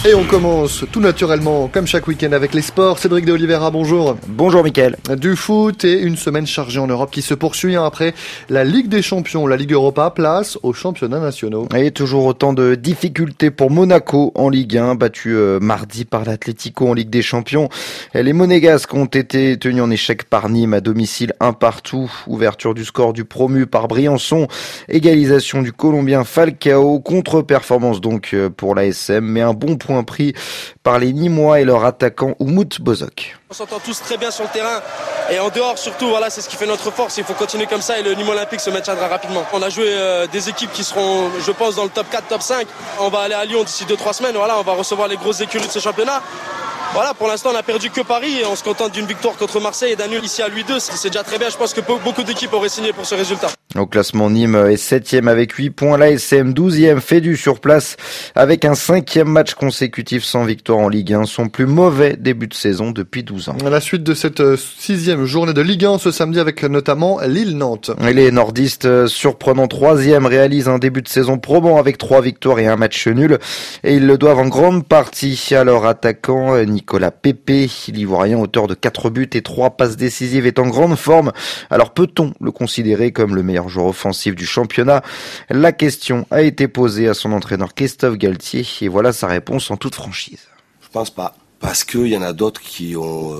Et on commence tout naturellement, comme chaque week-end, avec les sports. Cédric de Oliveira, bonjour. Bonjour Mickaël. Du foot et une semaine chargée en Europe qui se poursuit après la Ligue des Champions, la Ligue Europa, place aux championnats nationaux. Et toujours autant de difficultés pour Monaco en Ligue 1, battu mardi par l'Atlético en Ligue des Champions. Les Monégasques ont été tenus en échec par Nîmes à domicile 1-1. Ouverture du score du promu par Briançon. Égalisation du Colombien Falcao. Contre-performance donc pour l'ASM, mais un bon point pris par les Nîmois et leur attaquant Umut Bozok. On s'entend tous très bien sur le terrain et en dehors surtout, voilà, c'est ce qui fait notre force. Il faut continuer comme ça et le Nîmes Olympique se maintiendra rapidement. On a joué des équipes qui seront, je pense, dans le top 4, top 5. On va aller à Lyon d'ici 2-3 semaines. Voilà, on va recevoir les grosses écuries de ce championnat. Voilà, pour l'instant, on a perdu que Paris et on se contente d'une victoire contre Marseille et d'un nul ici à Louis II. C'est déjà très bien. Je pense que beaucoup d'équipes auraient signé pour ce résultat. Au classement, Nîmes est 7e avec 8 points. L'ASM 12e fait du sur place avec un 5e match consécutif sans victoire en Ligue 1. Son plus mauvais début de saison depuis 12 ans. À la suite de cette 6e journée de Ligue 1 ce samedi avec notamment Lille-Nantes. Et les nordistes, surprenant 3e, réalisent un début de saison probant avec 3 victoires et un match nul. Et ils le doivent en grande partie à leur attaquant Nicolas Pepe. L'Ivoirien, auteur de 4 buts et 3 passes décisives, est en grande forme. Alors peut-on le considérer comme le meilleur joueur offensif du championnat? La question a été posée à son entraîneur Christophe Galtier et voilà sa réponse en toute franchise. Je pense pas. Parce qu'il y en a d'autres qui ont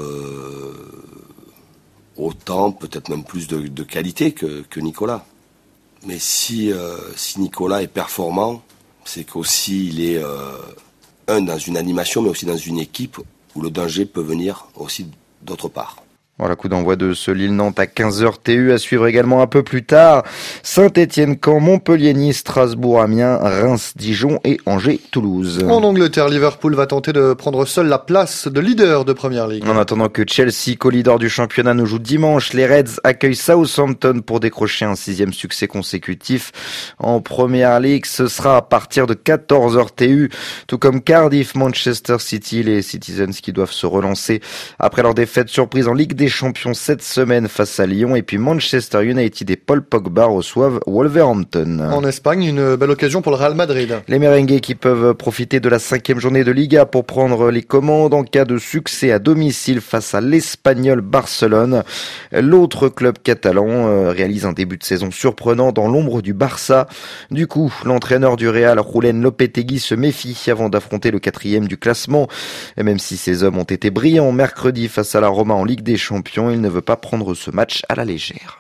autant, peut-être même plus de qualité que Nicolas. Mais si Nicolas est performant, c'est qu'aussi il est dans une animation, mais aussi dans une équipe où le danger peut venir aussi d'autre part. Voilà, coup d'envoi de ce Lille-Nantes à 15h TU, à suivre également un peu plus tard. Saint-Étienne-Caen, Montpellier-Nice, Strasbourg-Amiens, Reims-Dijon et Angers-Toulouse. En Angleterre, Liverpool va tenter de prendre seul la place de leader de Première Ligue. En attendant que Chelsea, co-leader du championnat, nous joue dimanche, les Reds accueillent Southampton pour décrocher un 6e succès consécutif. En Première Ligue, ce sera à partir de 14h TU, tout comme Cardiff, Manchester City, les Citizens qui doivent se relancer après leur défaite surprise en Ligue des Champions cette semaine face à Lyon, et puis Manchester United et Paul Pogba reçoivent Wolverhampton. En Espagne, une belle occasion pour le Real Madrid. Les merengues qui peuvent profiter de la 5e journée de Liga pour prendre les commandes en cas de succès à domicile face à l'Espagnol Barcelone. L'autre club catalan réalise un début de saison surprenant dans l'ombre du Barça. Du coup, l'entraîneur du Real, Julen Lopetegui, se méfie avant d'affronter le 4e du classement. Et même si ses hommes ont été brillants mercredi face à la Roma en Ligue des Champions, il ne veut pas prendre ce match à la légère.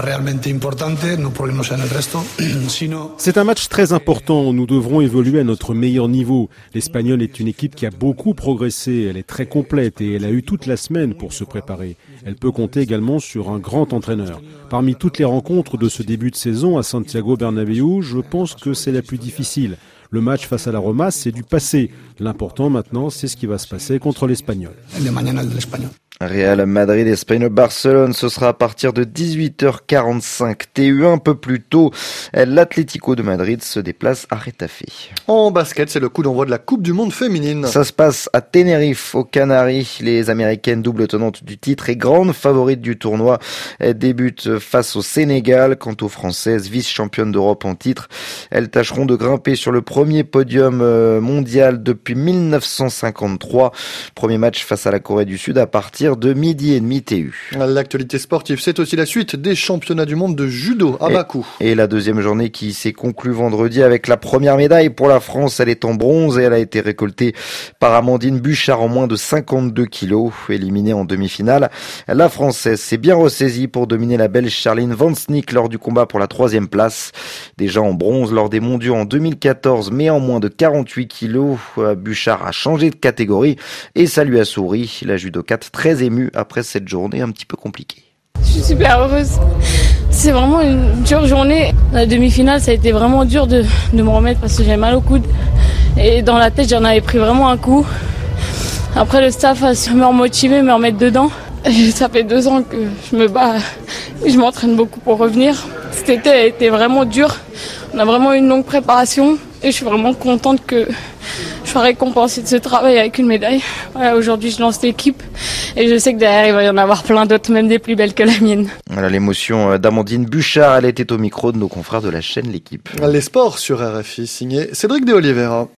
C'est un match très important. Nous devrons évoluer à notre meilleur niveau. L'Espagnol est une équipe qui a beaucoup progressé. Elle est très complète et elle a eu toute la semaine pour se préparer. Elle peut compter également sur un grand entraîneur. Parmi toutes les rencontres de ce début de saison à Santiago Bernabéu, je pense que c'est la plus difficile. Le match face à la Roma, c'est du passé. L'important maintenant, c'est ce qui va se passer contre l'Espagnol. Real Madrid, Espagnol, Barcelone, ce sera à partir de 18h45 TU. Un peu plus tôt, l'Atlético de Madrid se déplace à Retafe. En basket, c'est le coup d'envoi de la Coupe du Monde féminine. Ça se passe à Tenerife, aux Canaries. Les Américaines, double tenante du titre et grande favorite du tournoi, débutent face au Sénégal. Quant aux Françaises, vice-championnes d'Europe en titre, elles tâcheront de grimper sur le premier podium mondial depuis 1953. Premier match face à la Corée du Sud à partir de 12h30 TU. L'actualité sportive, c'est aussi la suite des championnats du monde de judo à Bakou. Et la deuxième journée qui s'est conclue vendredi avec la première médaille pour la France. Elle est en bronze et elle a été récoltée par Amandine Buchard en moins de 52 kilos. Éliminée en demi-finale, la Française s'est bien ressaisie pour dominer la Belge Charline Vansnik lors du combat pour la 3e place. Déjà en bronze lors des mondiaux en 2014, mais en moins de 48 kilos, Buchard a changé de catégorie et ça lui a souri. La judokate très émue après cette journée un petit peu compliquée. Je suis super heureuse. C'est vraiment une dure journée. La demi-finale, ça a été vraiment dur de me remettre parce que j'avais mal au coude. Et dans la tête, j'en avais pris vraiment un coup. Après, le staff a su me remotiver, me remettre dedans. Et ça fait 2 ans que je me bats. Je m'entraîne beaucoup pour revenir. Cet été a été vraiment dur. On a vraiment eu une longue préparation. Et je suis vraiment contente que je sois récompensée de ce travail avec une médaille. Voilà, aujourd'hui, je lance l'équipe et je sais que derrière, il va y en avoir plein d'autres, même des plus belles que la mienne. Voilà l'émotion d'Amandine Buchard. Elle était au micro de nos confrères de la chaîne L'Équipe. Les sports sur RFI, signé Cédric de Oliveira.